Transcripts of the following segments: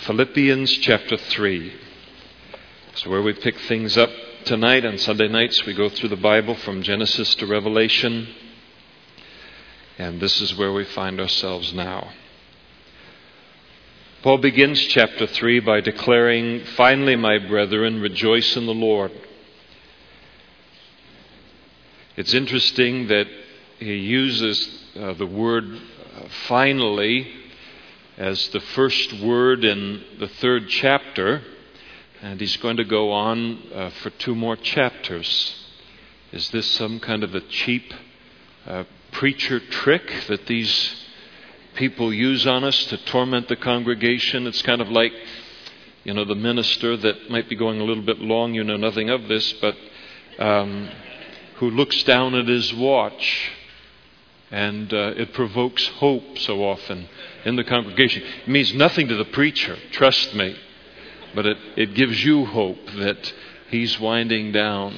Philippians chapter 3. So where we pick things up tonight. On Sunday nights we go through the Bible from Genesis to Revelation. And this is where we find ourselves now. Paul begins chapter 3 by declaring, "Finally, my brethren, rejoice in the Lord." It's interesting that he uses the word finally as the first word in the third chapter, and he's going to go on for 2 more chapters. Is this some kind of a cheap preacher trick that these people use on us to torment the congregation? It's kind of like, the minister that might be going a little bit long, you know nothing of this, but who looks down at his watch. And it provokes hope so often in the congregation. It means nothing to the preacher, trust me. But it gives you hope that he's winding down.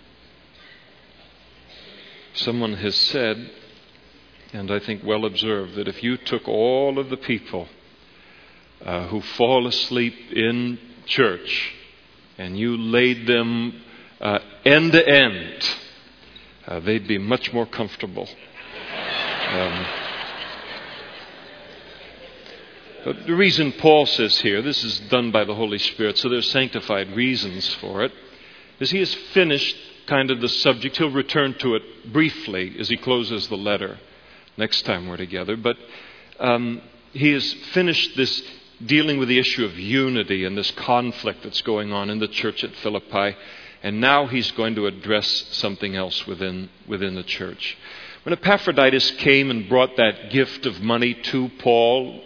Someone has said, and I think well observed, that if you took all of the people who fall asleep in church and you laid them end to end, they'd be much more comfortable. But the reason Paul says here, this is done by the Holy Spirit, so there's sanctified reasons for it, is he has finished kind of the subject. He'll return to it briefly as he closes the letter next time we're together. But he has finished this dealing with the issue of unity and this conflict that's going on in the church at Philippi. And now he's going to address something else within the church. When Epaphroditus came and brought that gift of money to Paul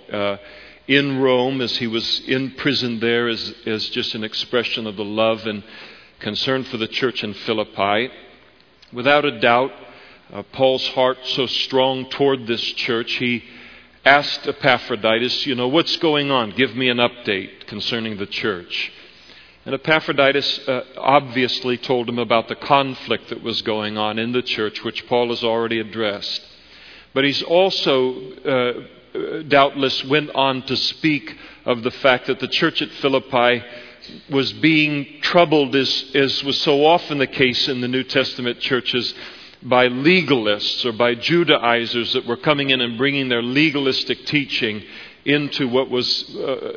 in Rome as he was in prison there as just an expression of the love and concern for the church in Philippi, without a doubt, Paul's heart so strong toward this church, he asked Epaphroditus, what's going on? Give me an update concerning the church. And Epaphroditus obviously told him about the conflict that was going on in the church, which Paul has already addressed. But he's also doubtless went on to speak of the fact that the church at Philippi was being troubled, as was so often the case in the New Testament churches, by legalists or by Judaizers that were coming in and bringing their legalistic teaching into what was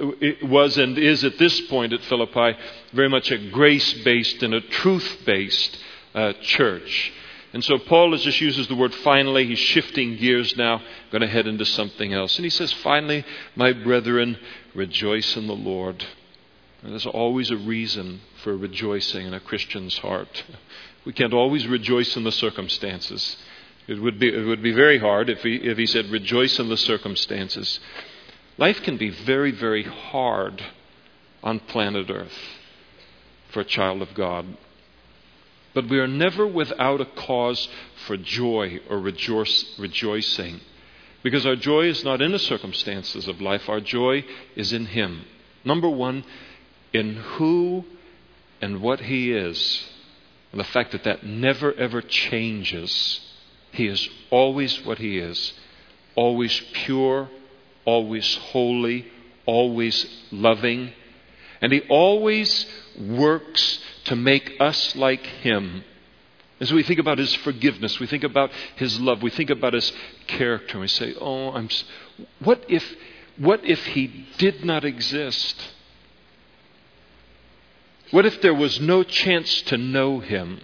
and is at this point at Philippi very much a grace-based and a truth-based church. And so Paul just uses the word finally. He's shifting gears now, going to head into something else. And he says, "Finally, my brethren, rejoice in the Lord." And there's always a reason for rejoicing in a Christian's heart. We can't always rejoice in the circumstances. It would be very hard if he said rejoice in the circumstances. Life can be very, very hard on planet Earth for a child of God. But we are never without a cause for joy or rejoicing. Because our joy is not in the circumstances of life. Our joy is in Him. Number one, in who and what He is. And the fact that never ever changes. He is always what He is. Always pure, always holy, always loving. And He always works to make us like Him. As we think about His forgiveness, we think about His love, we think about His character, and we say, what if He did not exist? What if there was no chance to know Him?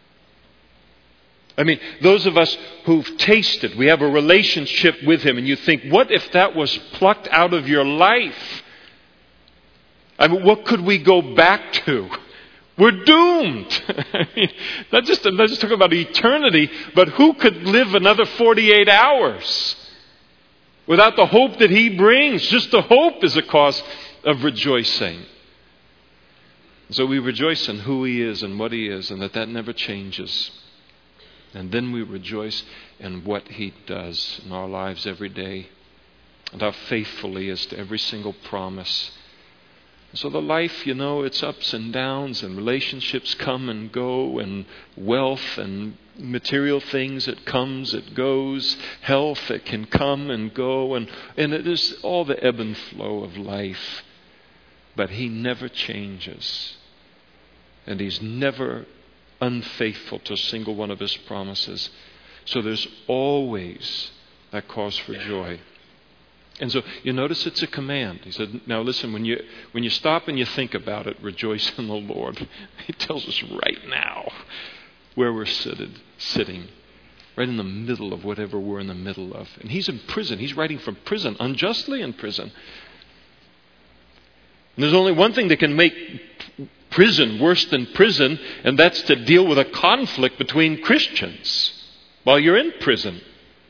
I mean, those of us who've tasted, we have a relationship with Him, and you think, what if that was plucked out of your life? I mean, what could we go back to? We're doomed. I mean, not just talking about eternity, but who could live another 48 hours without the hope that He brings? Just the hope is a cause of rejoicing. So we rejoice in who He is and what He is, and that never changes. And then we rejoice in what He does in our lives every day, and how faithful He is to every single promise. So the life, it's ups and downs, and relationships come and go, and wealth and material things, it comes, it goes. Health, it can come and go, and it is all the ebb and flow of life. But He never changes. And He's never unfaithful to a single one of His promises. So there's always that cause for joy. And so you notice it's a command. He said, now listen, when you stop and you think about it, rejoice in the Lord. He tells us right now where we're sitting. Right in the middle of whatever we're in the middle of. And He's in prison. He's writing from prison, unjustly in prison. And there's only one thing that can make prison worse than prison, and that's to deal with a conflict between Christians while you're in prison.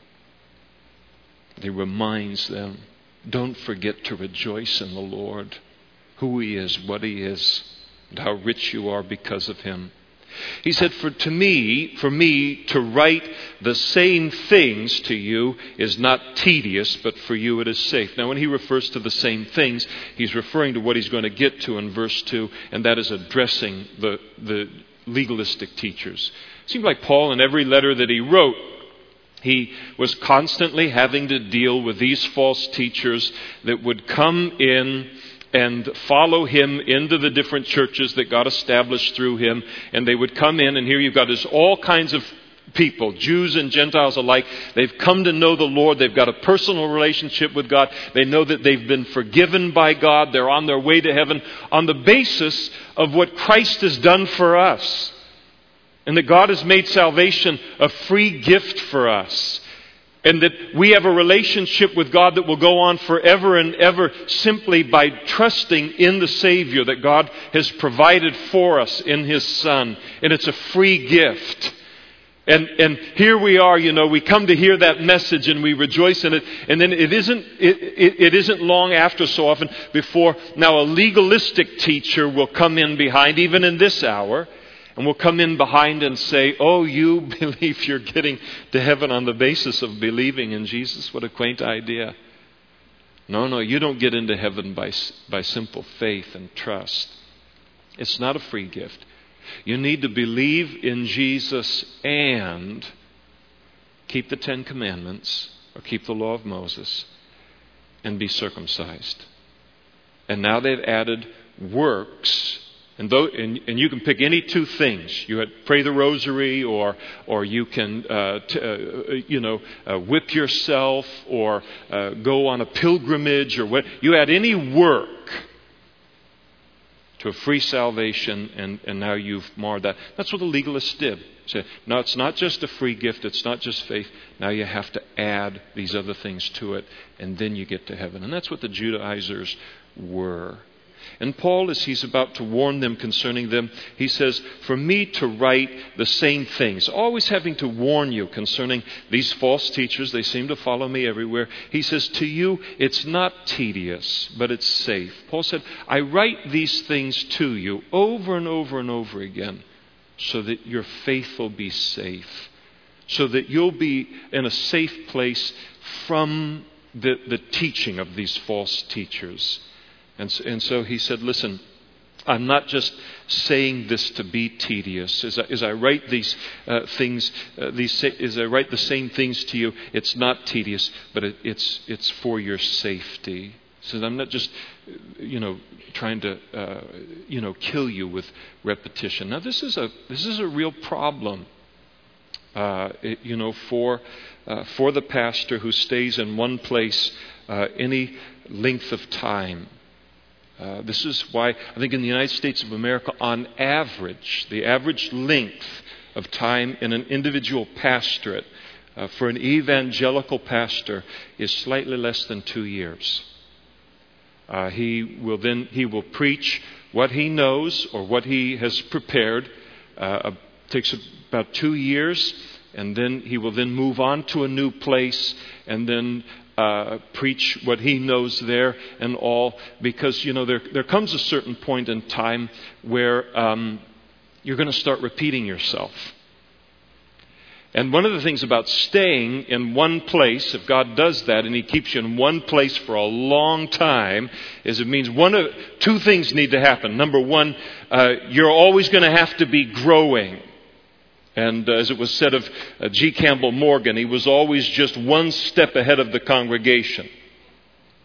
He reminds them, don't forget to rejoice in the Lord, who He is, what He is, and how rich you are because of Him. He said, for me to write the same things to you is not tedious, but for you it is safe. Now, when he refers to the same things, he's referring to what he's going to get to in verse 2, and that is addressing the legalistic teachers. It seemed like Paul, in every letter that he wrote, he was constantly having to deal with these false teachers that would come in and follow him into the different churches that got established through him. And they would come in, and here you've got this all kinds of people, Jews and Gentiles alike. They've come to know the Lord. They've got a personal relationship with God. They know that they've been forgiven by God. They're on their way to heaven on the basis of what Christ has done for us. And that God has made salvation a free gift for us. And that we have a relationship with God that will go on forever and ever simply by trusting in the Savior that God has provided for us in His Son. And it's a free gift. And here we are, we come to hear that message and we rejoice in it. And then it isn't long after so often before now a legalistic teacher will come in behind, even in this hour. And we'll come in behind and say, oh, you believe you're getting to heaven on the basis of believing in Jesus? What a quaint idea. No, you don't get into heaven by simple faith and trust. It's not a free gift. You need to believe in Jesus and keep the 10 Commandments or keep the law of Moses and be circumcised. And now they've added works. And you can pick any two things. You pray the rosary, or you can whip yourself, or go on a pilgrimage, or what. You add any work to a free salvation, and now you've marred that. That's what the legalists did. Say, no, it's not just a free gift. It's not just faith. Now you have to add these other things to it, and then you get to heaven. And that's what the Judaizers were. And Paul, as he's about to warn them concerning them, he says, for me to write the same things, always having to warn you concerning these false teachers, they seem to follow me everywhere. He says, to you, it's not tedious, but it's safe. Paul said, I write these things to you over and over and over again so that your faith will be safe, so that you'll be in a safe place from the teaching of these false teachers. And so he said, listen, I'm not just saying this to be tedious. As I write these things, as I write the same things to you, it's not tedious, but it's for your safety. So I'm not just, trying to, kill you with repetition. Now this is a real problem, for the pastor who stays in one place any length of time. This is why I think in the United States of America, on average, the average length of time in an individual pastorate for an evangelical pastor is slightly less than 2 years. He will preach what he knows or what he has prepared. Takes about 2 years, and then he will then move on to a new place, and then preach what he knows there and all, because there comes a certain point in time where you're going to start repeating yourself. And one of the things about staying in one place, if God does that and He keeps you in one place for a long time, is it means two things need to happen. Number one, you're always going to have to be growing. And as it was said of G. Campbell Morgan, he was always just one step ahead of the congregation.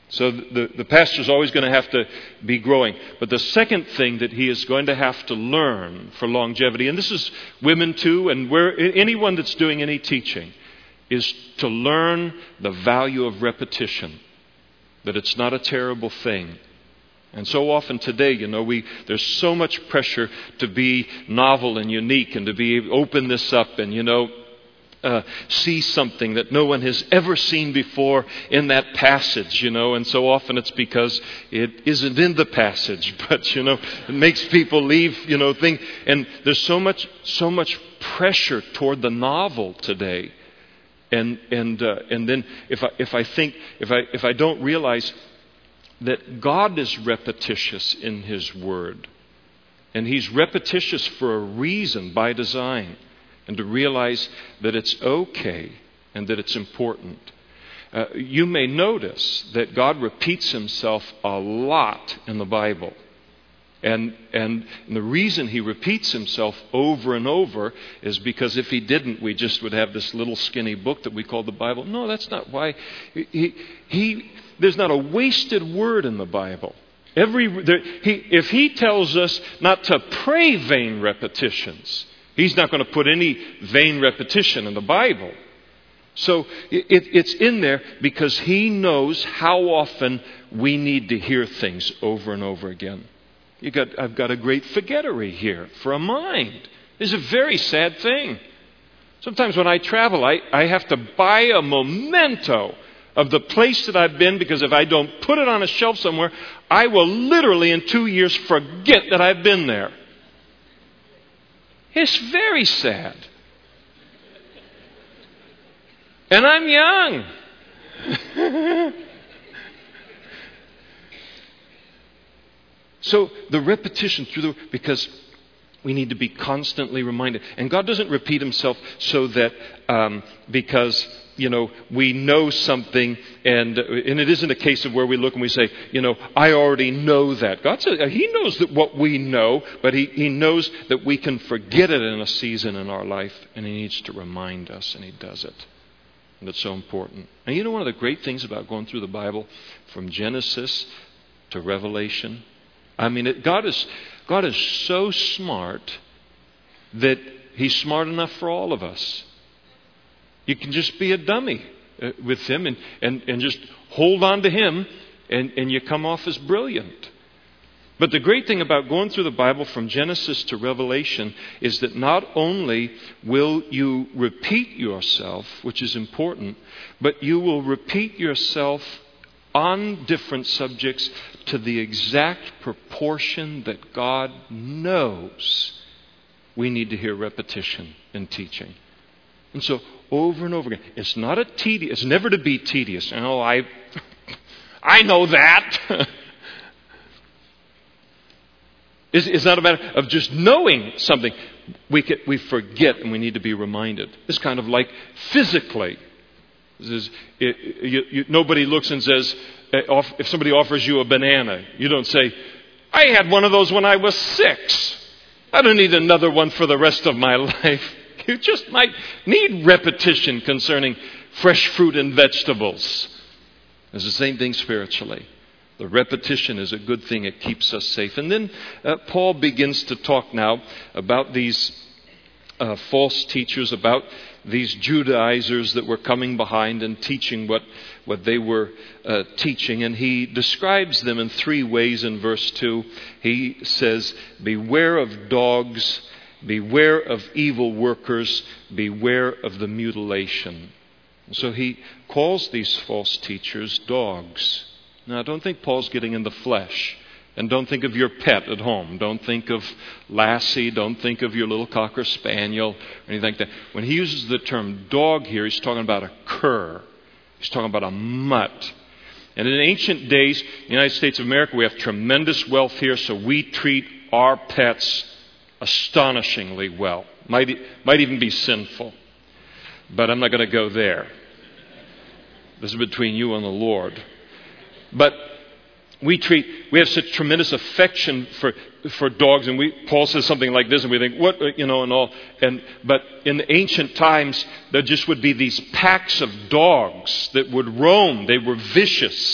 So the pastor's always going to have to be growing. But the second thing that he is going to have to learn for longevity, and this is women too, and anyone that's doing any teaching, is to learn the value of repetition. That it's not a terrible thing. And so often today, there's so much pressure to be novel and unique and to open this up and, see something that no one has ever seen before in that passage, and so often it's because it isn't in the passage, but, it makes people leave, think, and there's so much pressure toward the novel today. And then if I don't realize that God is repetitious in His Word, and He's repetitious for a reason by design, and to realize that it's okay and that it's important. You may notice that God repeats Himself a lot in the Bible. And the reason He repeats Himself over and over is because if He didn't, we just would have this little skinny book that we call the Bible. No, that's not why. There's not a wasted word in the Bible. If He tells us not to pray vain repetitions, He's not going to put any vain repetition in the Bible. So it's in there because He knows how often we need to hear things over and over again. I've got a great forgettery here for a mind. It's a very sad thing. Sometimes when I travel, I have to buy a memento of the place that I've been, because if I don't put it on a shelf somewhere, I will literally in 2 years forget that I've been there. It's very sad. And I'm young. So the repetition because we need to be constantly reminded. And God doesn't repeat Himself so that because we know something, and it isn't a case of where we look and we say, I already know that. God says He knows that what we know, but He knows that we can forget it in a season in our life, and He needs to remind us, and He does it. And it's so important. And one of the great things about going through the Bible from Genesis to Revelation, God is so smart that He's smart enough for all of us. You can just be a dummy with Him and just hold on to Him, and you come off as brilliant. But the great thing about going through the Bible from Genesis to Revelation is that not only will you repeat yourself, which is important, but you will repeat yourself on different subjects to the exact proportion that God knows we need to hear repetition in teaching. And so over and over again, it's never to be tedious. I know that. It's not a matter of just knowing something. We forget, and we need to be reminded. It's kind of like physically. Nobody looks and says, if somebody offers you a banana, you don't say, I had one of those when I was 6. I don't need another one for the rest of my life. You just might need repetition concerning fresh fruit and vegetables. It's the same thing spiritually. The repetition is a good thing. It keeps us safe. And then Paul begins to talk now about these false teachers, about these Judaizers that were coming behind and teaching what they were teaching. And he describes them in 3 ways in verse 2. He says, beware of dogs, beware of evil workers, beware of the mutilation. So he calls these false teachers dogs. Now, don't think Paul's getting in the flesh. And don't think of your pet at home. Don't think of Lassie. Don't think of your little Cocker Spaniel or anything like that. When he uses the term dog here, he's talking about a cur. He's talking about a mutt. And in ancient days, in the United States of America, we have tremendous wealth here, so we treat our pets astonishingly well. Might even be sinful. But I'm not going to go there. This is between you and the Lord. But we have such tremendous affection for dogs, and Paul says something like this, and we think, what, and all. But in the ancient times, there just would be these packs of dogs that would roam. They were vicious.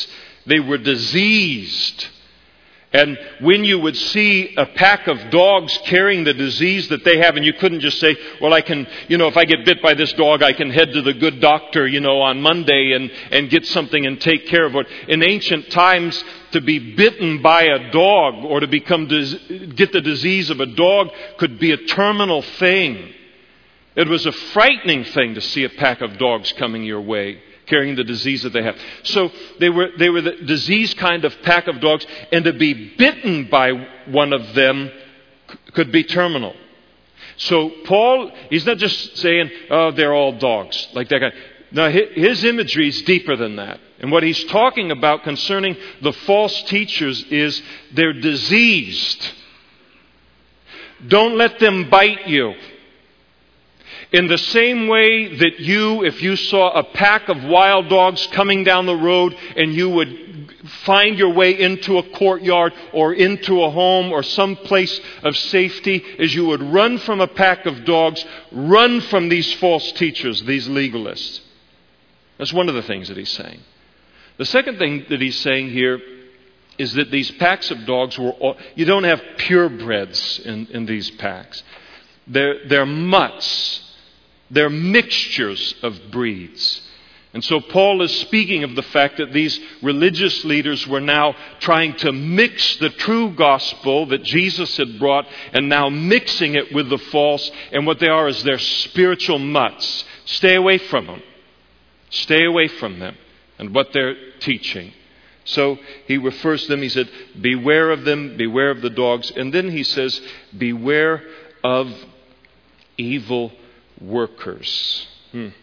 They were diseased. And when you would see a pack of dogs carrying the disease that they have, and you couldn't just say, well, I can, if I get bit by this dog, I can head to the good doctor, on Monday and get something and take care of it. In ancient times, to be bitten by a dog or to get the disease of a dog could be a terminal thing. It was a frightening thing to see a pack of dogs coming your way, carrying the disease that they have. So they were the diseased kind of pack of dogs, and to be bitten by one of them could be terminal. So Paul, he's not just saying, oh, they're all dogs, like that guy. No, his imagery is deeper than that. And what he's talking about concerning the false teachers is they're diseased. Don't let them bite you. In the same way that if you saw a pack of wild dogs coming down the road and you would find your way into a courtyard or into a home or some place of safety, as you would run from a pack of dogs, run from these false teachers, these legalists. That's one of the things that he's saying. The second thing that he's saying here is that these packs of dogs you don't have purebreds in these packs. They're mutts. They're mixtures of breeds. And so Paul is speaking of the fact that these religious leaders were now trying to mix the true gospel that Jesus had brought and now mixing it with the false. And what they are is they're spiritual mutts. Stay away from them. Stay away from them and what they're teaching. So he refers to them, he said, beware of them, beware of the dogs. And then he says, beware of evil workers. He's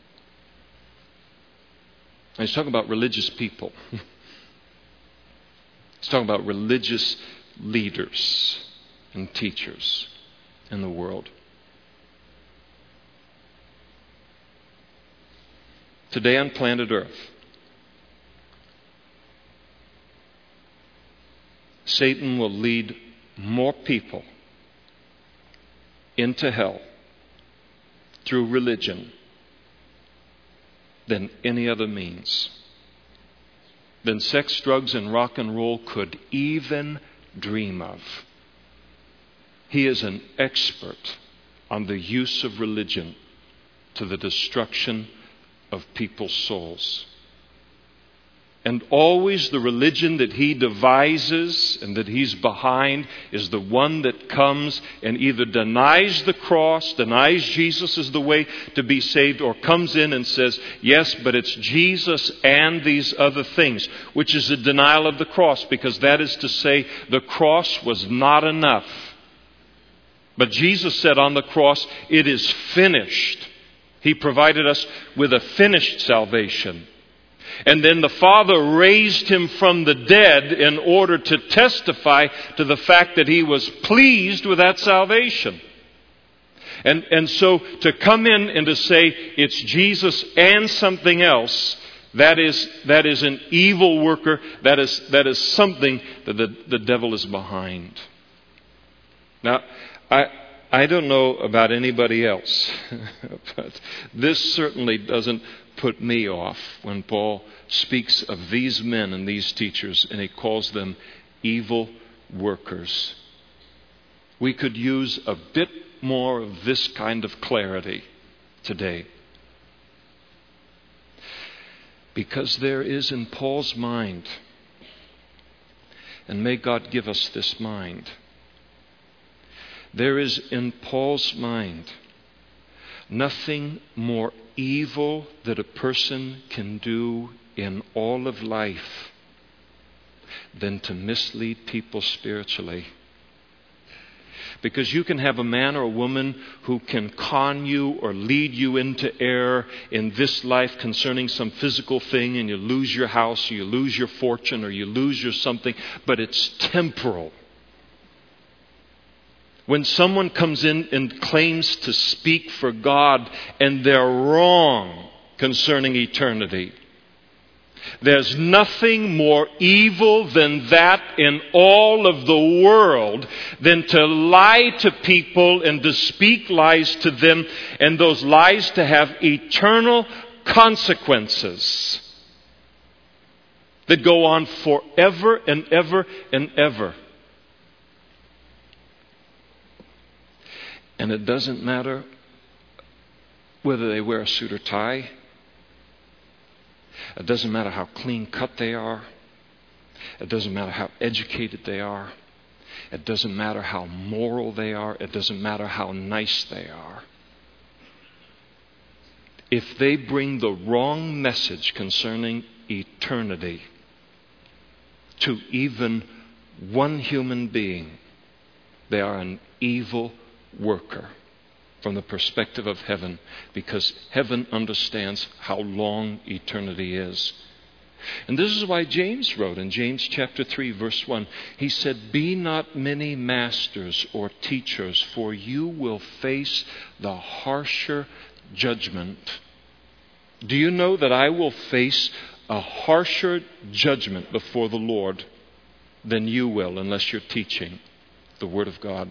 talking about religious people. He's talking about religious leaders and teachers in the world. Today on planet Earth, Satan will lead more people into hell through religion than any other means, than sex, drugs, and rock and roll could even dream of. He is an expert on the use of religion to the destruction of people's souls. And always the religion that he devises and that he's behind is the one that comes and either denies the cross, denies Jesus is the way to be saved, or comes in and says, yes, but it's Jesus and these other things, which is a denial of the cross, because that is to say the cross was not enough. But Jesus said on the cross, it is finished. He provided us with a finished salvation. And then the Father raised him from the dead in order to testify to the fact that he was pleased with that salvation. And so to come in and to say it's Jesus and something else, that is an evil worker. That is something that the devil is behind. Now, I don't know about anybody else, but this certainly doesn't put me off when Paul speaks of these men and these teachers, and he calls them evil workers. We could use a bit more of this kind of clarity today. Because there is in Paul's mind, and may God give us this mind, there is in Paul's mind nothing more evil that a person can do in all of life than to mislead people spiritually. Because you can have a man or a woman who can con you or lead you into error in this life concerning some physical thing, and you lose your house, or you lose your fortune, or you lose your something, but it's temporal. When someone comes in and claims to speak for God and they're wrong concerning eternity, there's nothing more evil than that in all of the world than to lie to people and to speak lies to them, and those lies to have eternal consequences. that go on forever and ever and ever. And it doesn't matter whether they wear a suit or tie. It doesn't matter how clean cut they are. It doesn't matter how educated they are. It doesn't matter how moral they are. It doesn't matter how nice they are. If they bring the wrong message concerning eternity to even one human being, they are an evil worker from the perspective of heaven, because heaven understands how long eternity is. And this is why James wrote in James chapter 3, verse 1, he said, "Be not many masters or teachers, for you will face the harsher judgment." Do you know that I will face a harsher judgment before the Lord than you will, unless you're teaching the Word of God?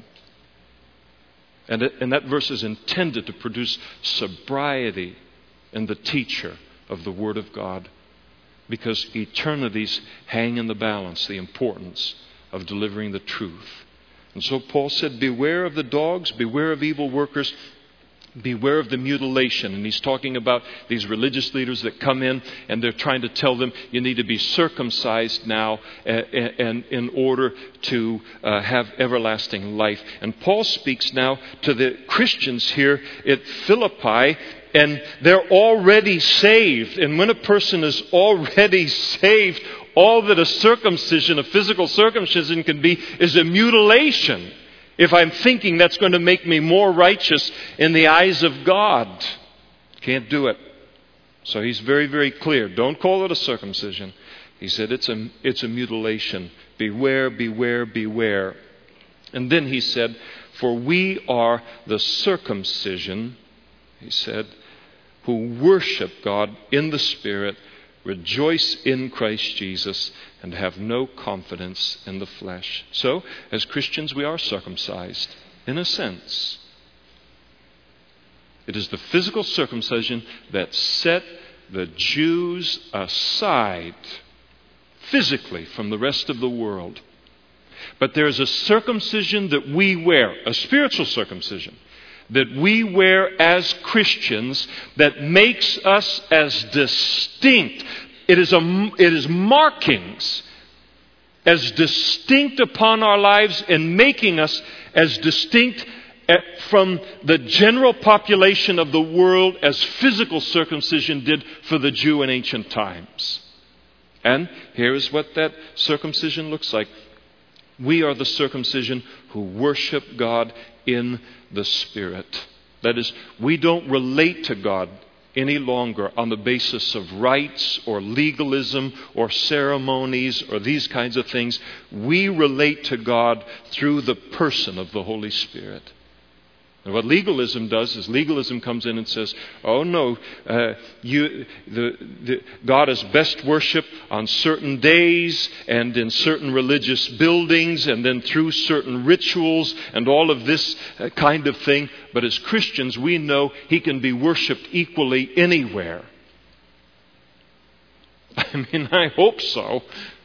And that verse is intended to produce sobriety in the teacher of the Word of God, because eternities hang in the balance, the importance of delivering the truth. And so Paul said, beware of the dogs, beware of evil workers, beware of the mutilation. And he's talking about these religious leaders that come in and they're trying to tell them you need to be circumcised now and in order to have everlasting life. And Paul speaks now to the Christians here at Philippi, and they're already saved. And when a person is already saved, all that a circumcision, a physical circumcision can be is a mutilation. If I'm thinking that's going to make me more righteous in the eyes of God, can't do it. So he's very, very clear. Don't call it a circumcision. He said it's a mutilation. Beware, beware, beware. And then he said, for we are the circumcision, he said, who worship God in the Spirit, rejoice in Christ Jesus, and have no confidence in the flesh. So, as Christians, we are circumcised, in a sense. It is the physical circumcision that set the Jews aside physically from the rest of the world. But there is a circumcision that we wear, a spiritual circumcision, that we wear as Christians that makes us as distinct. It is markings as distinct upon our lives and making us as distinct from the general population of the world as physical circumcision did for the Jew in ancient times. And here is what that circumcision looks like. We are the circumcision who worship God in the Spirit. That is, we don't relate to God any longer on the basis of rites or legalism or ceremonies or these kinds of things. We relate to God through the person of the Holy Spirit. And what legalism does is legalism comes in and says, oh no, God is best worshipped on certain days and in certain religious buildings and then through certain rituals and all of this kind of thing. But as Christians, we know He can be worshipped equally anywhere. I mean, I hope so.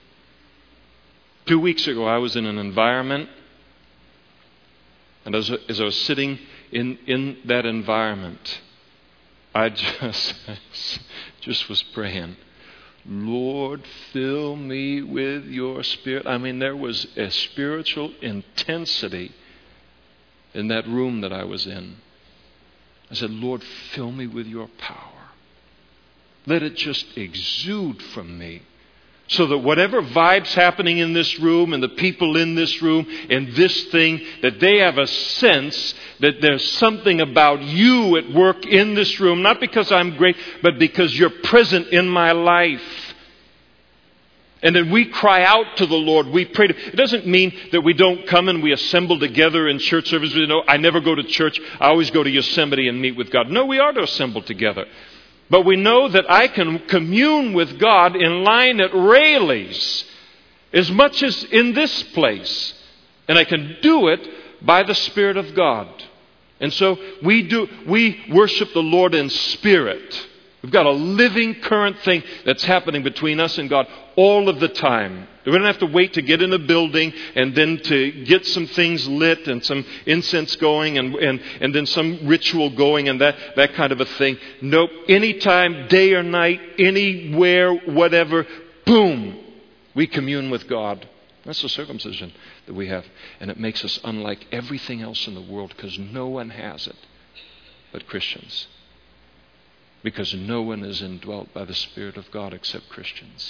2 weeks ago, I was in an environment, and as I was sitting in that environment, I just was praying, Lord, fill me with your Spirit. I mean, there was a spiritual intensity in that room that I was in. I said, Lord, fill me with your power. Let it just exude from me. So that whatever vibe's happening in this room and the people in this room and this thing, that they have a sense that there's something about you at work in this room, not because I'm great, but because you're present in my life. And then we cry out to the Lord. We pray. It doesn't mean that we don't come and we assemble together in church service. You know, I never go to church. I always go to Yosemite and meet with God. No, we are to assemble together. But we know that I can commune with God in line at Rayleigh's as much as in this place. And I can do it by the Spirit of God. And so we worship the Lord in spirit. We've got a living, current thing that's happening between us and God all of the time. We don't have to wait to get in a building and then to get some things lit and some incense going and then some ritual going and that kind of a thing. Nope. Anytime, day or night, anywhere, whatever, boom, we commune with God. That's the circumcision that we have. And it makes us unlike everything else in the world because no one has it but Christians. Because no one is indwelt by the Spirit of God except Christians.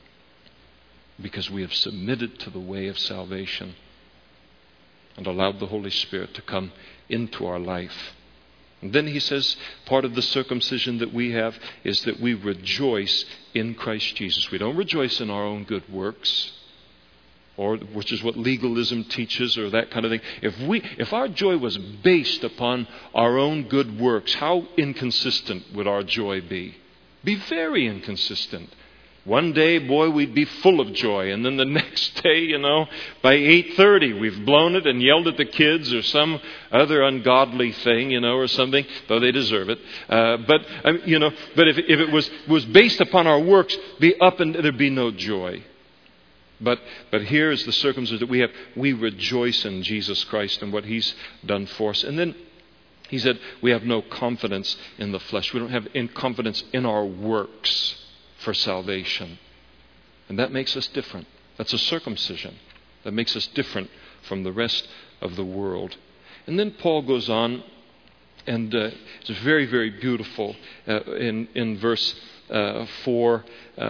Because we have submitted to the way of salvation and allowed the Holy Spirit to come into our life. And then he says, part of the circumcision that we have is that we rejoice in Christ Jesus. We don't rejoice in our own good works, which is what legalism teaches or that kind of thing. If our joy was based upon our own good works, how inconsistent would our joy be? Be very inconsistent. One day, boy, we'd be full of joy. And then the next day, by 8:30, we've blown it and yelled at the kids or some other ungodly thing, or something, though they deserve it. But if it was based upon our works, be up and there'd be no joy. But here is the circumcision that we have. We rejoice in Jesus Christ and what He's done for us. And then he said, we have no confidence in the flesh. We don't have confidence in our works for salvation. And that makes us different. That's a circumcision that makes us different from the rest of the world. And then Paul goes on, and it's very, very beautiful in verse 4,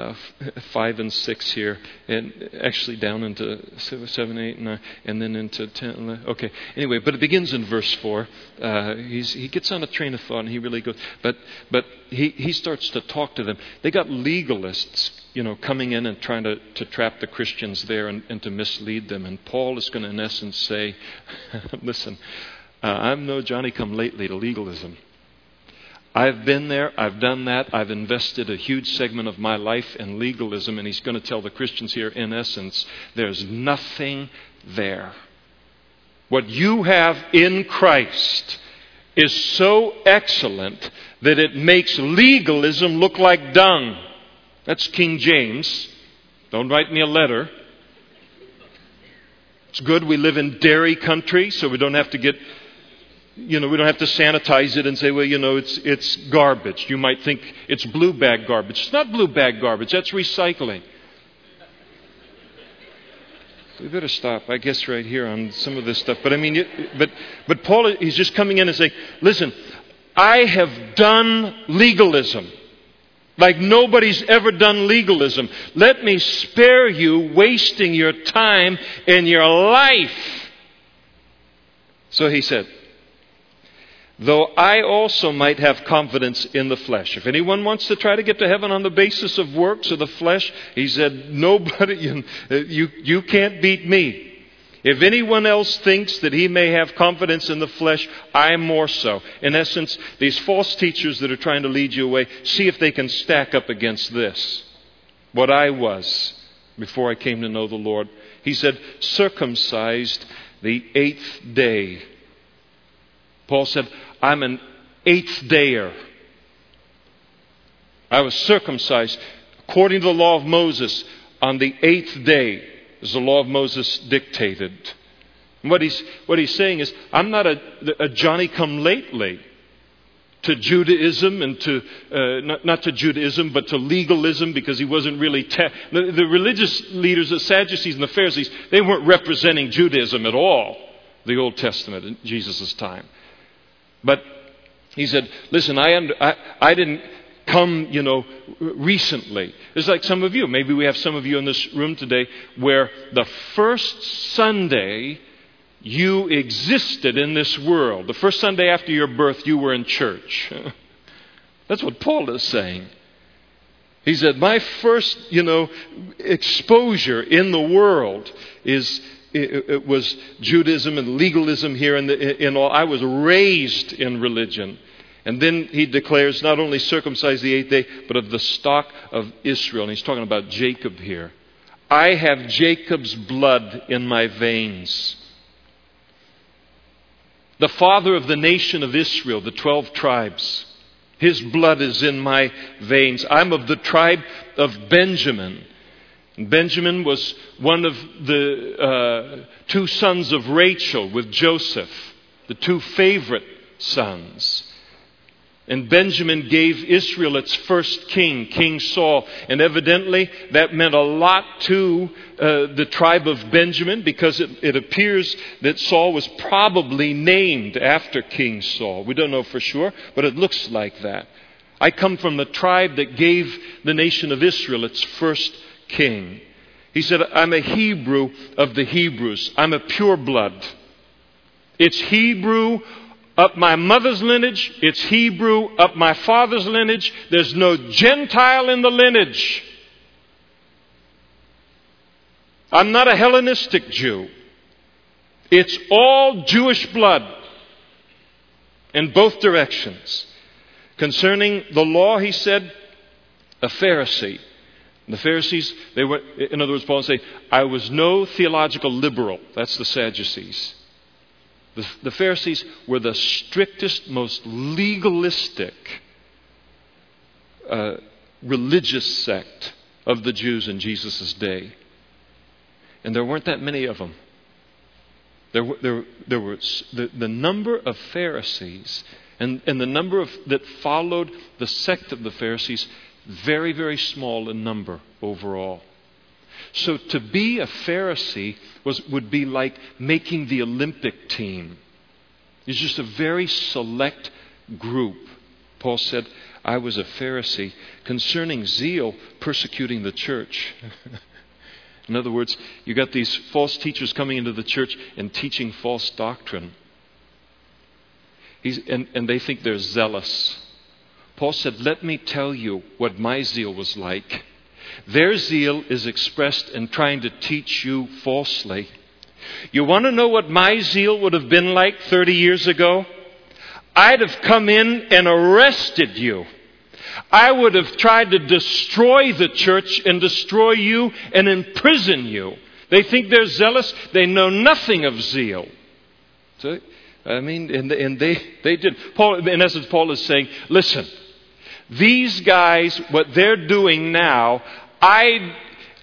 5 and 6 here, and actually down into 7, 8, 9, and then into 10, 11. Okay, anyway, but it begins in verse 4. He gets on a train of thought, and he really goes, but he starts to talk to them. They got legalists, coming in and trying to trap the Christians there and to mislead them. And Paul is going to, in essence, say, listen, I'm no Johnny-come-lately to legalism. I've been there, I've done that, I've invested a huge segment of my life in legalism, and he's going to tell the Christians here, in essence, there's nothing there. What you have in Christ is so excellent that it makes legalism look like dung. That's King James. Don't write me a letter. It's good we live in dairy country, so we don't have to get... we don't have to sanitize it and say, well, it's garbage. You might think it's blue bag garbage. It's not blue bag garbage. That's recycling. We better stop, I guess, right here on some of this stuff. But but Paul, he's just coming in and saying, listen, I have done legalism like nobody's ever done legalism. Let me spare you wasting your time and your life. So he said, though I also might have confidence in the flesh. If anyone wants to try to get to heaven on the basis of works or the flesh, he said, nobody, you can't beat me. If anyone else thinks that he may have confidence in the flesh, I more so. In essence, these false teachers that are trying to lead you away, see if they can stack up against this. What I was before I came to know the Lord. He said, circumcised the 8th day. Paul said, I'm an 8th dayer. I was circumcised according to the law of Moses on the 8th day, as the law of Moses dictated. And what he's saying is, I'm not a Johnny-come-lately to Judaism and to not to Judaism, but to legalism, because he wasn't really the religious leaders, the Sadducees and the Pharisees, they weren't representing Judaism at all, the Old Testament in Jesus' time. But he said, listen, I didn't come, recently. It's like some of you. Maybe we have some of you in this room today where the first Sunday you existed in this world, the first Sunday after your birth, you were in church. That's what Paul is saying. He said, my first, exposure in the world it was Judaism and legalism here in all. I was raised in religion. And then he declares not only circumcised the 8th day, but of the stock of Israel. And he's talking about Jacob here. I have Jacob's blood in my veins. The father of the nation of Israel, the 12 tribes. His blood is in my veins. I'm of the tribe of Benjamin. Benjamin was one of the two sons of Rachel with Joseph, the two favorite sons. And Benjamin gave Israel its first king, King Saul. And evidently that meant a lot to the tribe of Benjamin, because it appears that Saul was probably named after King Saul. We don't know for sure, but it looks like that. I come from the tribe that gave the nation of Israel its first king. He said, I'm a Hebrew of the Hebrews. I'm a pure blood. It's Hebrew up my mother's lineage. It's Hebrew up my father's lineage. There's no Gentile in the lineage. I'm not a Hellenistic Jew. It's all Jewish blood in both directions. Concerning the law, he said, a Pharisee. The Pharisees, they were, in other words, Paul would say, I was no theological liberal. That's the Sadducees. The Pharisees were the strictest, most legalistic religious sect of the Jews in Jesus' day. And there weren't that many of them. There were the number of Pharisees and the number that followed the sect of the Pharisees, very, very small in number overall. So to be a Pharisee would be like making the Olympic team. It's just a very select group. Paul said, I was a Pharisee. Concerning zeal, persecuting the church. In other words, you got these false teachers coming into the church and teaching false doctrine. And they think they're zealous. Paul said, let me tell you what my zeal was like. Their zeal is expressed in trying to teach you falsely. You want to know what my zeal would have been like 30 years ago? I'd have come in and arrested you. I would have tried to destroy the church and destroy you and imprison you. They think they're zealous. They know nothing of zeal. So, and they did. Paul, in essence, Paul is saying, listen, these guys, what they're doing now, I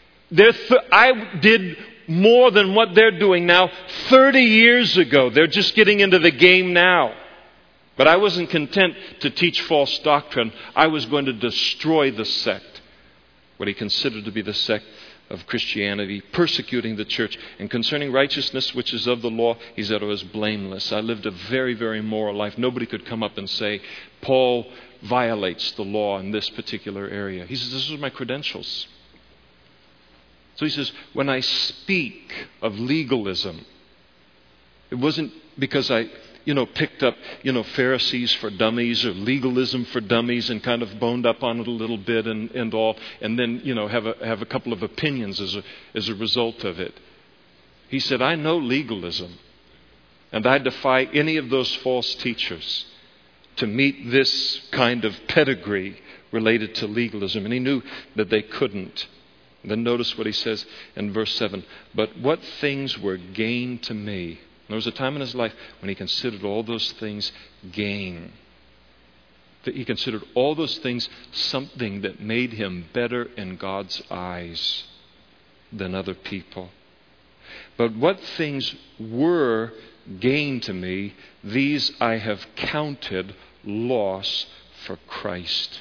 did more than what they're doing now 30 years ago. They're just getting into the game now. But I wasn't content to teach false doctrine. I was going to destroy the sect, what he considered to be the sect of Christianity, persecuting the church. And concerning righteousness, which is of the law, he said, I was blameless. I lived a very, very moral life. Nobody could come up and say, Paul violates the law in this particular area. He says, this is my credentials. So he says, when I speak of legalism, it wasn't because I, picked up, Pharisees for dummies or legalism for dummies and kind of boned up on it a little bit and all, and then, have a couple of opinions as a result of it. He said, I know legalism, and I defy any of those false teachers to meet this kind of pedigree related to legalism. And he knew that they couldn't. Then notice what he says in verse 7. But what things were gain to me? There was a time in his life when he considered all those things gain. That he considered all those things something that made him better in God's eyes than other people. But what things were gain to me, these I have counted loss for Christ.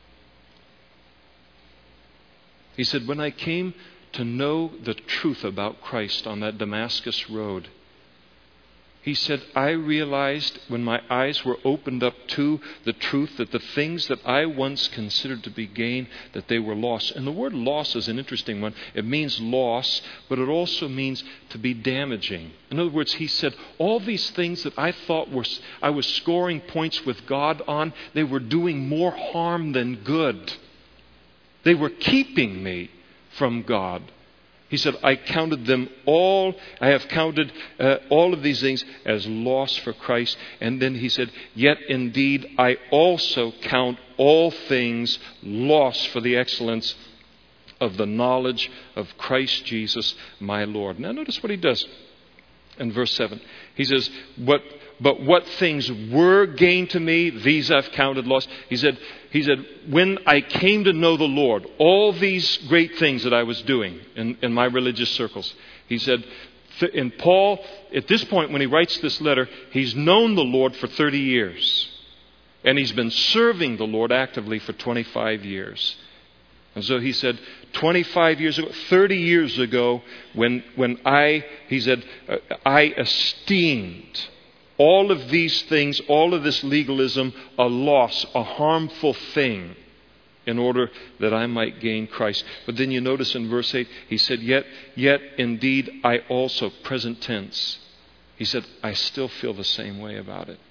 He said, when I came to know the truth about Christ on that Damascus road, he said, I realized when my eyes were opened up to the truth that the things that I once considered to be gain, that they were loss. And the word loss is an interesting one. It means loss, but it also means to be damaging. In other words, he said, all these things that I thought I was scoring points with God on, they were doing more harm than good. They were keeping me from God. He said, I counted them all. I have counted all of these things as loss for Christ. And then he said, yet indeed I also count all things loss for the excellence of the knowledge of Christ Jesus my Lord. Now notice what he does in verse 7. He says, but what things were gain to me, these I've counted loss. He said, when I came to know the Lord, all these great things that I was doing in my religious circles, he said, and Paul, at this point when he writes this letter, he's known the Lord for 30 years. And he's been serving the Lord actively for 25 years. And so he said, 25 years ago, 30 years ago, I esteemed all of these things, all of this legalism, a loss, a harmful thing, in order that I might gain Christ. But then you notice in verse 8, he said, yet indeed I also, present tense, he said, I still feel the same way about it.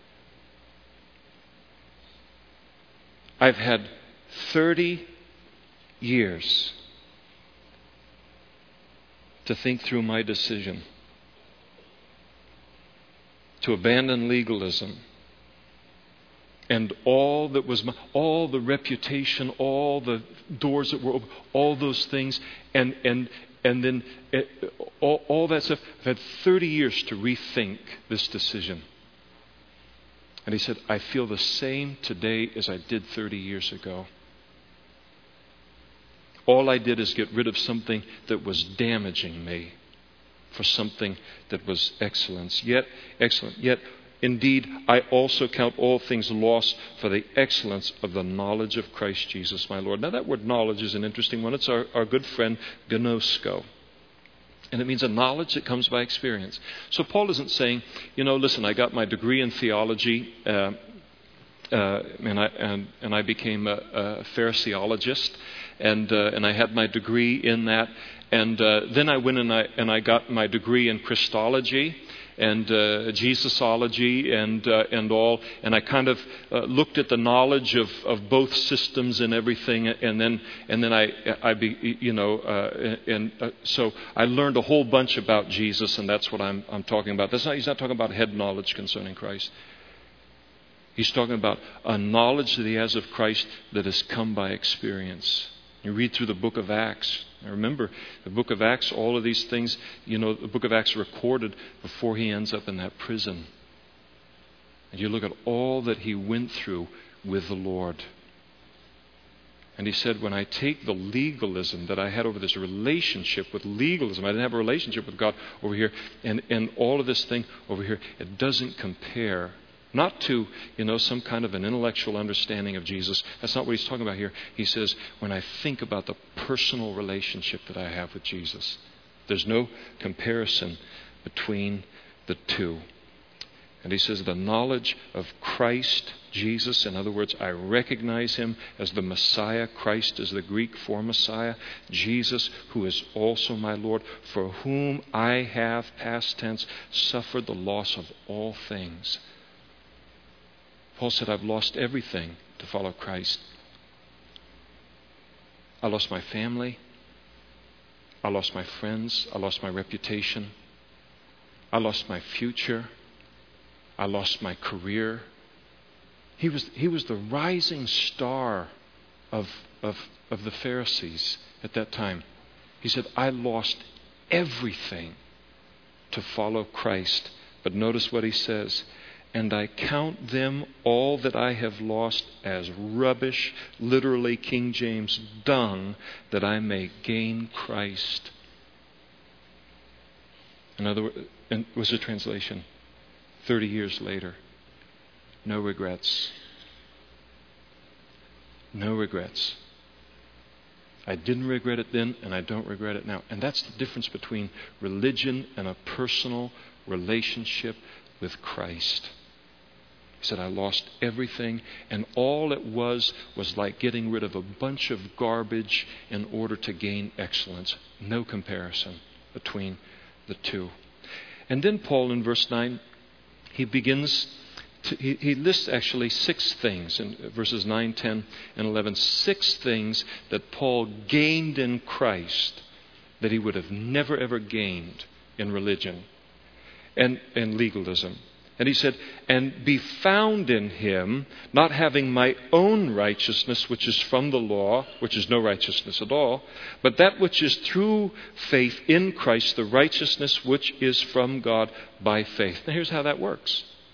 I've had 30 years to think through my decision to abandon legalism and all that was all the reputation, all the doors that were open, all those things, and then all that stuff. I've had 30 years to rethink this decision. And he said, I feel the same today as I did 30 years ago. All I did is get rid of something that was damaging me for something that was excellent. Yet, indeed, I also count all things lost for the excellence of the knowledge of Christ Jesus my Lord. Now that word knowledge is an interesting one. It's our good friend gnosko. And it means a knowledge that comes by experience. So Paul isn't saying, listen, I got my degree in theology, and I became a Phariseologist, and I had my degree in that, and then I went and I got my degree in Christology and Jesusology and all, and I kind of looked at the knowledge of both systems and everything, and then so I learned a whole bunch about Jesus, and that's what I'm talking about. He's not talking about head knowledge concerning Christ. He's talking about a knowledge that he has of Christ that has come by experience. You read through the book of Acts. Now remember, the book of Acts, all of these things, the book of Acts recorded before he ends up in that prison. And you look at all that he went through with the Lord. And he said, when I take the legalism that I had over this relationship with legalism, I didn't have a relationship with God over here, and all of this thing over here, it doesn't compare. Not to, some kind of an intellectual understanding of Jesus. That's not what he's talking about here. He says, when I think about the personal relationship that I have with Jesus, there's no comparison between the two. And he says, the knowledge of Christ Jesus, in other words, I recognize him as the Messiah. Christ is the Greek for Messiah. Jesus, who is also my Lord, for whom I have, past tense, suffered the loss of all things. Paul said, I've lost everything to follow Christ. I lost my family. I lost my friends. I lost my reputation. I lost my future. I lost my career. He was the rising star of the Pharisees at that time. He said, I lost everything to follow Christ. But notice what he says. And I count them all that I have lost as rubbish, literally King James, dung, that I may gain Christ. In other words, and was the translation, 30 years later, no regrets. No regrets. I didn't regret it then, and I don't regret it now. And that's the difference between religion and a personal relationship with Christ. He said, I lost everything, and all it was like getting rid of a bunch of garbage in order to gain excellence. No comparison between the two. And then Paul in verse 9, he lists actually 6 things in verses 9, 10, and 11. 6 things that Paul gained in Christ that he would have never ever gained in religion and legalism. And he said, and be found in him, not having my own righteousness, which is from the law, which is no righteousness at all, but that which is through faith in Christ, the righteousness which is from God by faith. Now here's how that works.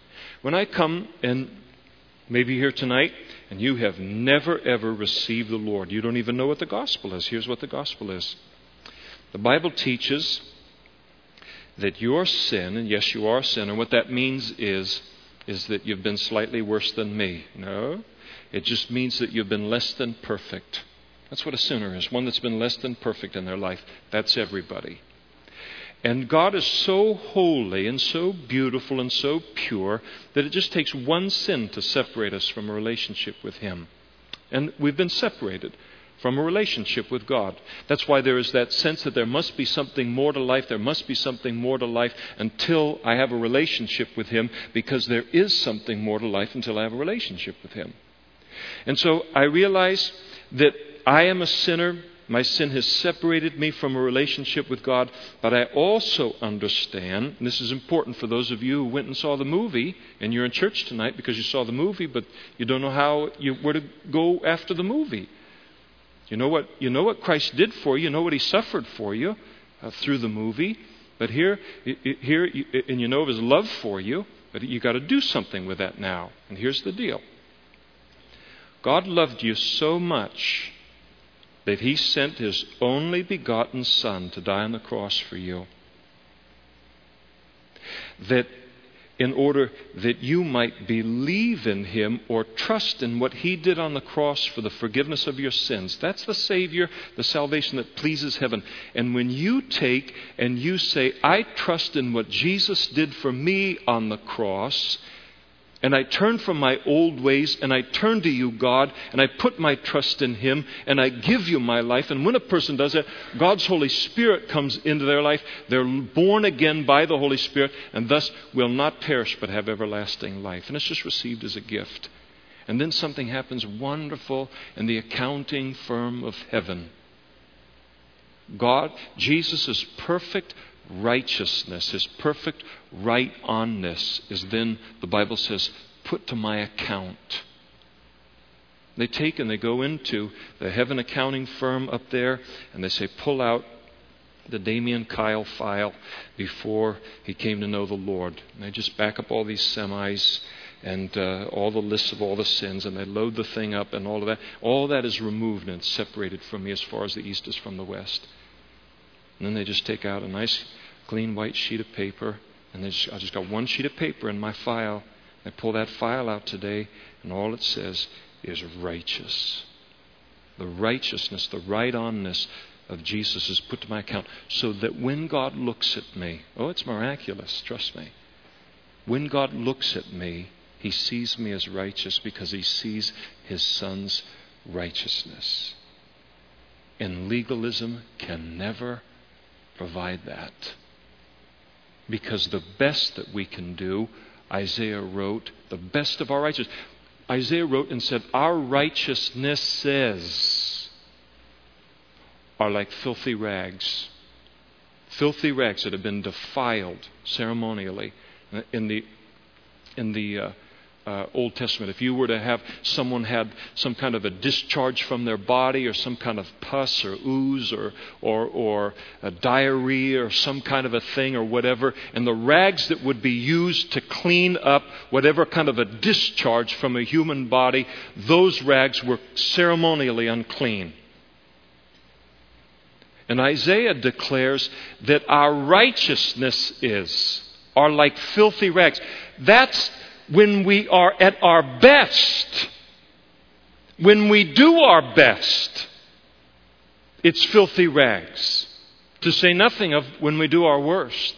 when I come and maybe here tonight and you have never ever received the Lord, you don't even know what the gospel is. Here's what the gospel is. The Bible teaches that your sin, and yes, you are a sinner, what that means is that you've been slightly worse than me. No, it just means that you've been less than perfect. That's what a sinner is, one that's been less than perfect in their life. That's everybody. And God is so holy and so beautiful and so pure that it just takes one sin to separate us from a relationship with Him. And we've been separated from a relationship with God. That's why there is that sense that there must be something more to life. There must be something more to life until I have a relationship with Him, because there is something more to life until I have a relationship with Him. And so I realize that I am a sinner. My sin has separated me from a relationship with God. But I also understand, and this is important for those of you who went and saw the movie, and you're in church tonight because you saw the movie, but you don't know where to go after the movie. You know what Christ did for you. You know what He suffered for you through the movie. But here, and you know of His love for you. But you got to do something with that now. And here's the deal: God loved you so much that He sent His only begotten Son to die on the cross for you. That in order that you might believe in Him or trust in what He did on the cross for the forgiveness of your sins. That's the Savior, the salvation that pleases heaven. And when you take and you say, I trust in what Jesus did for me on the cross, and I turn from my old ways, and I turn to you, God, and I put my trust in Him, and I give you my life. And when a person does that, God's Holy Spirit comes into their life. They're born again by the Holy Spirit, and thus will not perish but have everlasting life. And it's just received as a gift. And then something happens wonderful in the accounting firm of heaven. God, Jesus' perfect righteousness, His perfect right-onness is then, the Bible says, put to my account. They take and they go into the heaven accounting firm up there, and they say, pull out the Damien Kyle file before he came to know the Lord. And they just back up all these semis and all the lists of all the sins, and they load the thing up, and all of that. All that is removed and separated from me as far as the east is from the west. And then they just take out a nice, clean white sheet of paper. And I just got one sheet of paper in my file. I pull that file out today, and all it says is righteous. The righteousness, the right-onness of Jesus is put to my account, so that when God looks at me, oh, it's miraculous, trust me. When God looks at me, He sees me as righteous because He sees His Son's righteousness. And legalism can never provide that. Because the best that we can do, Isaiah wrote, the best of our righteousness. Isaiah wrote and said, our righteousnesses are like filthy rags. Filthy rags that have been defiled ceremonially in the Old Testament. If you were to have someone had some kind of a discharge from their body, or some kind of pus or ooze or a diarrhea or some kind of a thing or whatever, and the rags that would be used to clean up whatever kind of a discharge from a human body, those rags were ceremonially unclean. And Isaiah declares that our righteousness are like filthy rags. That's when we are at our best. When we do our best, it's filthy rags. To say nothing of when we do our worst.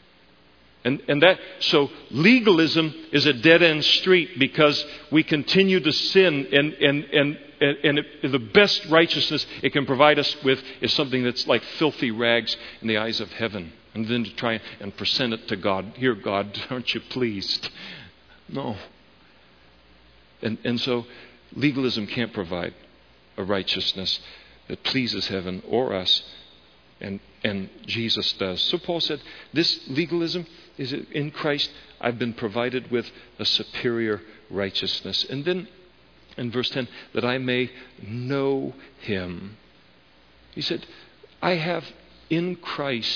So legalism is a dead-end street, because we continue to sin, and the best righteousness it can provide us with is something that's like filthy rags in the eyes of heaven. And then to try and present it to God. Here, God, aren't you pleased? No. And so legalism can't provide a righteousness that pleases heaven or us, and Jesus does. So Paul said, this legalism is in Christ. I've been provided with a superior righteousness. And then in verse 10, that I may know Him. He said, I have in Christ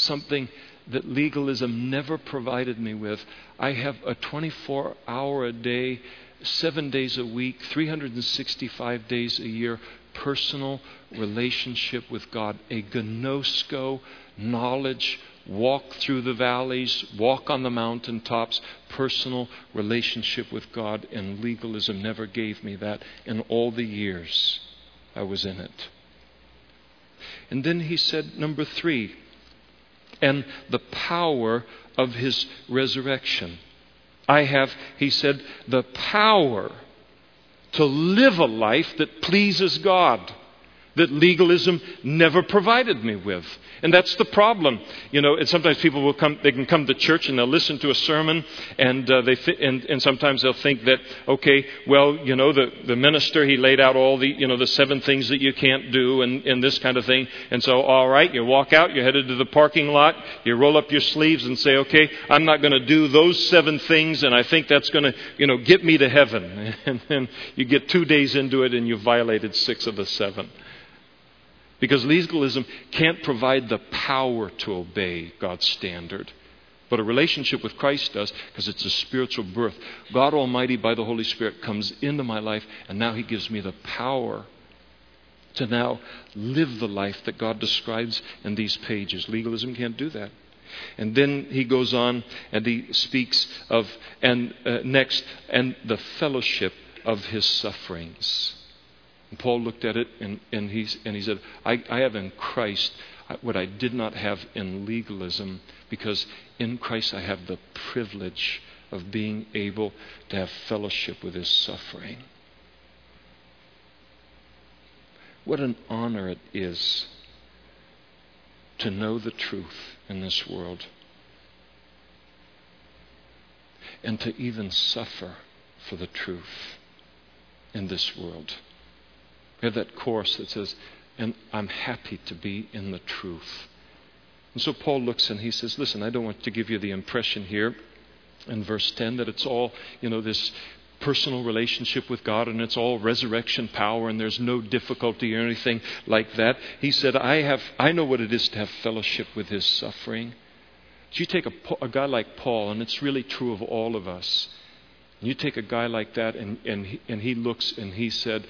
something that legalism never provided me with. I have a 24-hour-a-day, 7 days a week, 365 days a year personal relationship with God, a gnosko, knowledge, walk through the valleys, walk on the mountaintops, personal relationship with God, and legalism never gave me that in all the years I was in it. And then he said, number 3, and the power of his resurrection. I have, he said, the power to live a life that pleases God, that legalism never provided me with. And that's the problem. And sometimes people will come, they can come to church and they'll listen to a sermon and and sometimes they'll think that, okay, well, the minister, he laid out all the 7 things that you can't do and this kind of thing. And so, all right, you walk out, you're headed to the parking lot, you roll up your sleeves and say, okay, I'm not going to do those 7 things and I think that's going to, get me to heaven. And then you get 2 days into it and you've violated 6 of the 7. Because legalism can't provide the power to obey God's standard. But a relationship with Christ does, because it's a spiritual birth. God Almighty, by the Holy Spirit, comes into my life, and now He gives me the power to now live the life that God describes in these pages. Legalism can't do that. And then he goes on and he speaks of, next, the fellowship of His sufferings. And Paul looked at it and he said, I have in Christ what I did not have in legalism, because in Christ I have the privilege of being able to have fellowship with His suffering. What an honor it is to know the truth in this world and to even suffer for the truth in this world. We have that chorus that says, and I'm happy to be in the truth. And so Paul looks and he says, listen, I don't want to give you the impression here in verse 10 that it's all, this personal relationship with God and it's all resurrection power and there's no difficulty or anything like that. He said, I know what it is to have fellowship with His suffering. So you take a guy like Paul, and it's really true of all of us. You take a guy like that and he looks and he said,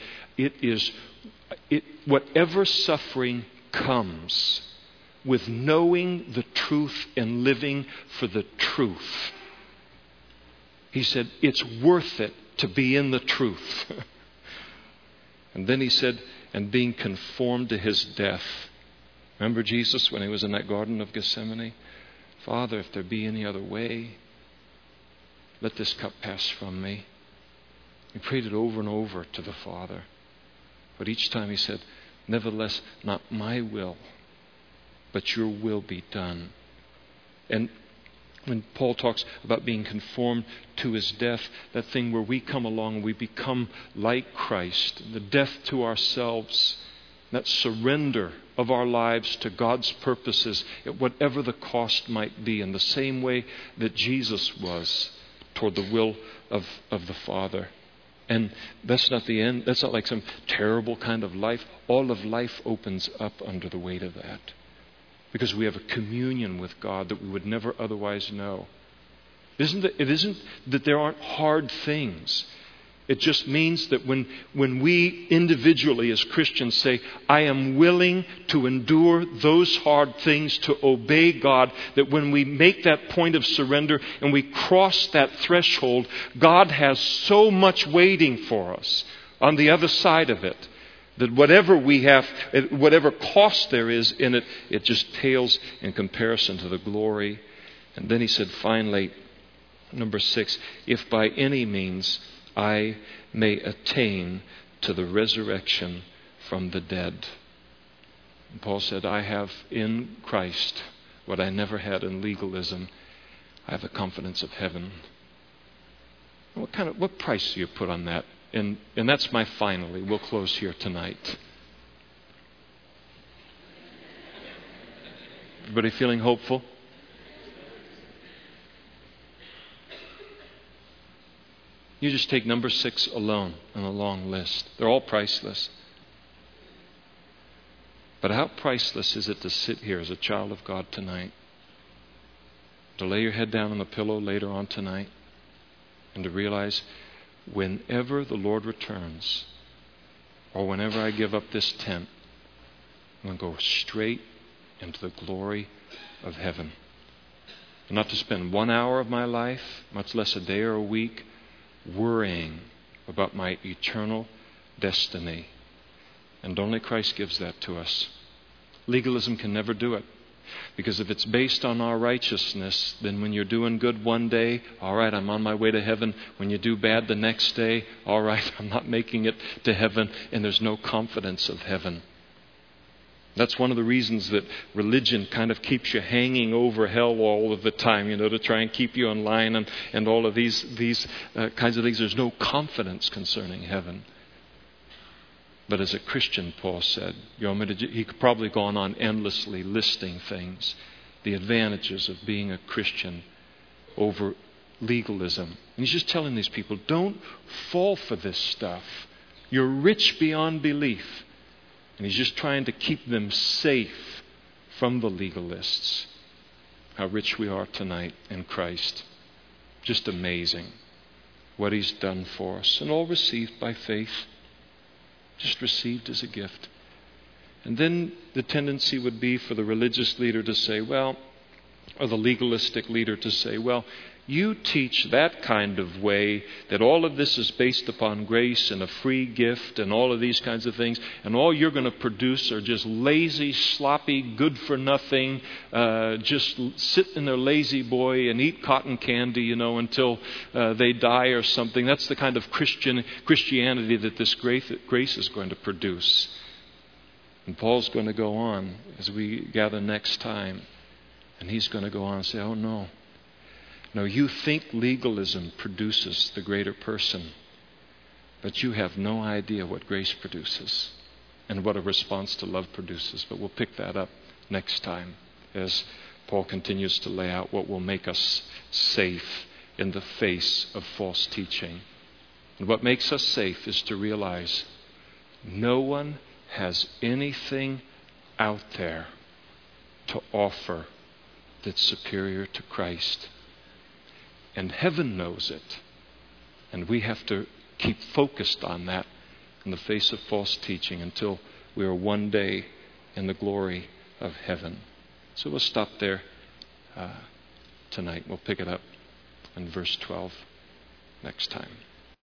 whatever suffering comes with knowing the truth and living for the truth. He said, it's worth it to be in the truth. And then he said, and being conformed to His death. Remember Jesus when He was in that Garden of Gethsemane? Father, if there be any other way, let this cup pass from me. He prayed it over and over to the Father. But each time he said, nevertheless, not my will, but your will be done. And when Paul talks about being conformed to His death, that thing where we come along and we become like Christ, the death to ourselves, that surrender of our lives to God's purposes, at whatever the cost might be, in the same way that Jesus was toward the will of the Father. And that's not the end. That's not like some terrible kind of life. All of life opens up under the weight of that, because we have a communion with God that we would never otherwise know. It isn't that there aren't hard things. It just means that when we individually as Christians say, I am willing to endure those hard things to obey God, that when we make that point of surrender and we cross that threshold, God has so much waiting for us on the other side of it, that whatever we have, whatever cost there is in it, it just pales in comparison to the glory. And then he said, finally, number 6, if by any means I may attain to the resurrection from the dead. And Paul said, I have in Christ what I never had in legalism. I have the confidence of heaven. What price do you put on that? And that's my finally. We'll close here tonight. Everybody feeling hopeful? You just take number 6 alone on a long list. They're all priceless. But how priceless is it to sit here as a child of God tonight to lay your head down on the pillow later on tonight and to realize whenever the Lord returns, or whenever I give up this tent, I'm going to go straight into the glory of heaven. And not to spend 1 hour of my life, much less a day or a week, worrying about my eternal destiny. And only Christ gives that to us. Legalism can never do it. Because if it's based on our righteousness, then when you're doing good one day, all right, I'm on my way to heaven. When you do bad the next day, all right, I'm not making it to heaven, and there's no confidence of heaven. That's one of the reasons that religion kind of keeps you hanging over hell all of the time, to try and keep you in line and all of these kinds of things. There's no confidence concerning heaven. But as a Christian, Paul said, he could probably go on endlessly listing things, the advantages of being a Christian over legalism. And he's just telling these people, don't fall for this stuff. You're rich beyond belief. And he's just trying to keep them safe from the legalists. How rich we are tonight in Christ. Just amazing what he's done for us. And all received by faith. Just received as a gift. And then the tendency would be for the religious leader to say, or the legalistic leader to say, you teach that kind of way, that all of this is based upon grace and a free gift and all of these kinds of things, and all you're going to produce are just lazy, sloppy, good for nothing, just sit in their lazy boy and eat cotton candy, until they die or something. That's the kind of Christianity that this grace is going to produce. And Paul's going to go on as we gather next time, and he's going to go on and say, oh no. No, you think legalism produces the greater person, but you have no idea what grace produces and what a response to love produces. But we'll pick that up next time as Paul continues to lay out what will make us safe in the face of false teaching. And what makes us safe is to realize no one has anything out there to offer that's superior to Christ. And heaven knows it. And we have to keep focused on that in the face of false teaching until we are one day in the glory of heaven. So we'll stop there tonight. We'll pick it up in verse 12 next time.